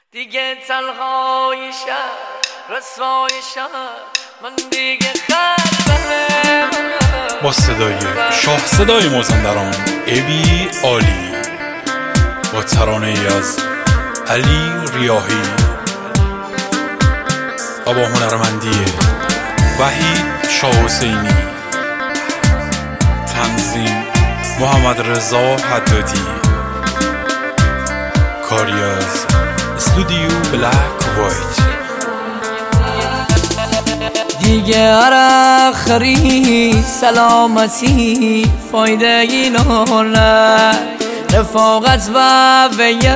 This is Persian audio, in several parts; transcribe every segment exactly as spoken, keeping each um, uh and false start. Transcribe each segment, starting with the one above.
دیگه تنهای شهر رسوای شهر من دیگه خلبه با صدای شاه صدای مازندران ابی عالی با ترانه ای از علی ریاحی و با هنرمندی وحید شاه حسینی، تنظیم محمد رضا حدادی، کاری از استودیو بلک وایت. دیگه هر خری سلامتی فایده اینا نه، رفاقت و ویه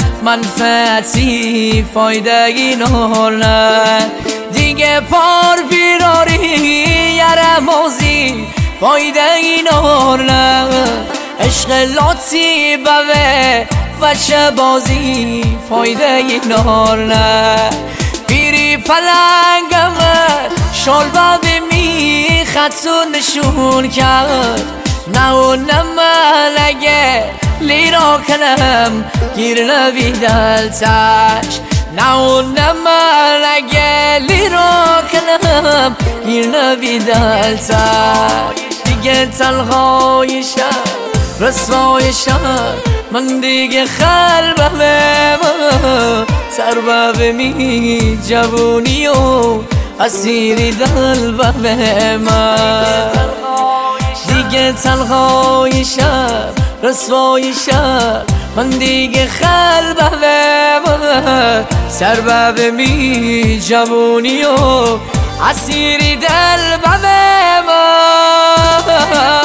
منفعتی فایده اینا نه، دیگه پار بیراری یه موزی فایده اینا نه، عشق لاتی بوه و چه بازی فایده اینا نه، پیری پلنگم شال بابی می خطون نشون کرد، نه و نه من اگه لیرا کنم گیر نبی دلتش، نه و نه من اگه لیرا کنم گیر نبی دلتش. دیگه تنهای شهر رسوای شهر من دیگه خلبه سربه می جوونی و اسیری دل به من، دیگه تنهای شب رسوای شب من دیگه خلبه سربه می جوونی و اسیری دل به من.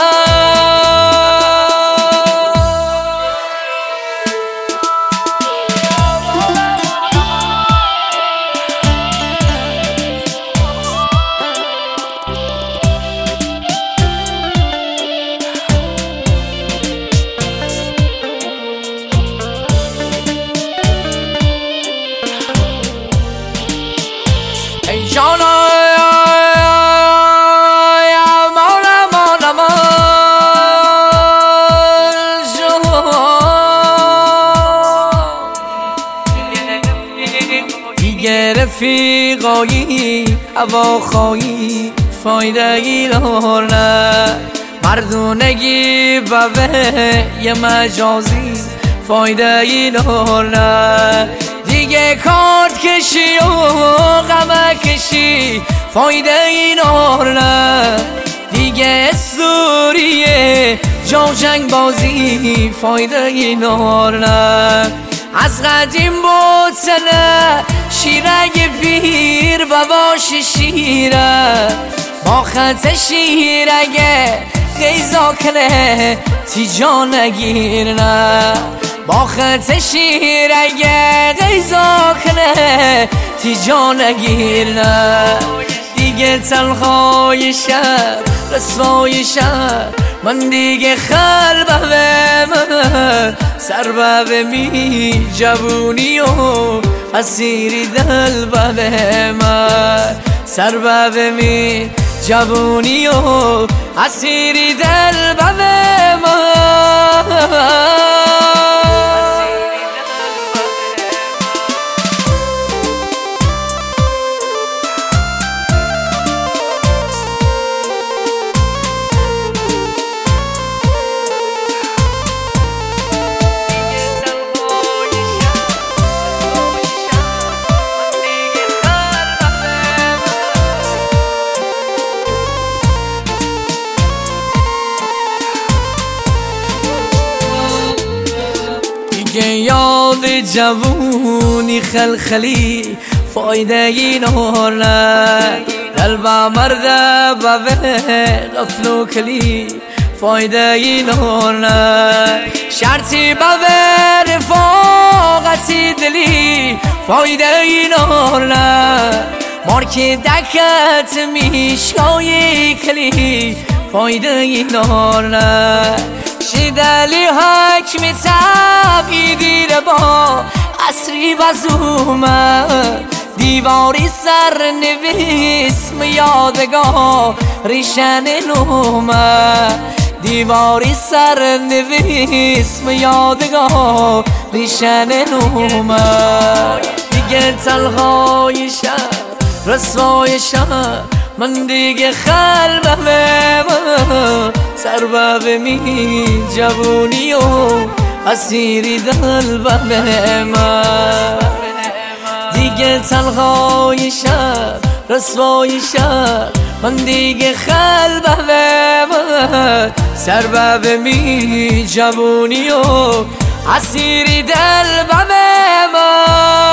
جانا یا مولا مولا مولا، دیگه رفیقایی هواخواهی فایده ای داره، مردونگی بوه یه مجازی فایده ای داره، دیگه کارت کشی و غم کشی فایده این نه، دیگه استوریه جا جنگ بازی فایده این نه، از قدیم بوتنه شیرگ پیر باباش شیره با خط شیرگه غیزا کنه تیجا نگیر نه، با خط شیر اگه غیزا کنه تیجا نگیر نه، دیگه تنهای شهر رسوای شهر من دیگه خلبه من سربه می جوونی و اسیری دل به من، سربه می جوونی و اسیری دل به من. یاد جوونی خلخلی فایده ای نهاره، قلب مرده بوه غفل و کلی فایده ای نهاره، شرطی بوه رفاقتی دلی فایده ای نهاره، مارکی دکت میشای کلی فایده ای نهاره، شیدلی حکمی تبی دیره با عصری بزومه، دیواری سر نویس یادگاه ریشن نومه، دیواری سر نویس یادگاه ریشن نومه. دیگه تنهای شب رسوای شب من دیگه قلبمه من سرباب می جوونی و اسیری قلبمه من دیگه تنهای شب رسوای شب من دیگه قلبمه من سرباب می جوونی و اسیری قلبمه من